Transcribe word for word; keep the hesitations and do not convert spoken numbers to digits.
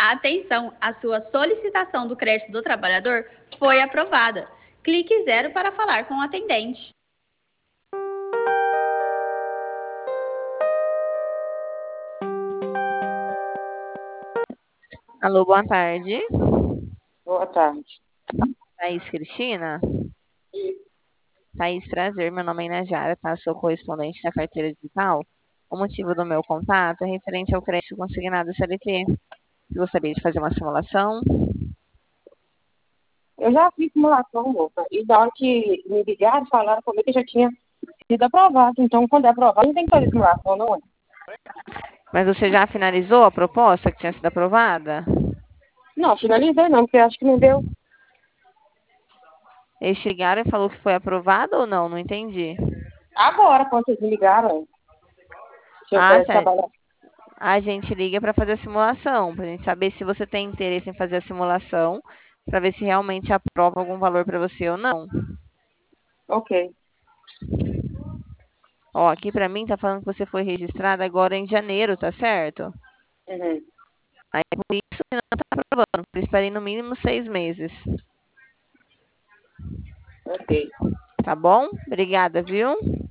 Atenção, a sua solicitação do crédito do trabalhador foi aprovada. Clique zero para falar com o atendente. Alô, boa tarde. Boa tarde. Thaís Cristina? Thaís, prazer. Meu nome é Inajara, tá? Sou correspondente da carteira digital. O motivo do meu contato é referente ao crédito consignado C L T. Você gostaria de fazer uma simulação? Eu já fiz simulação, moça, e da hora que me ligaram, falaram comigo que já tinha sido aprovado. Então, quando é aprovado, não tem que fazer simulação, não é? Mas você já finalizou a proposta que tinha sido aprovada? Não, finalizei não, porque acho que não deu. Eles te ligaram e falou que foi aprovado ou não? Não entendi. Agora, quando vocês me ligaram, se eu Ah, quero certo. trabalhar. A gente liga para fazer a simulação, para a gente saber se você tem interesse em fazer a simulação, para ver se realmente aprova algum valor para você ou não. Ok. Ó, aqui para mim tá falando que você foi registrada agora em janeiro, tá certo? Uhum. Aí por isso que não tá aprovando. Esperei no mínimo seis meses. Ok. Tá bom? Obrigada, viu?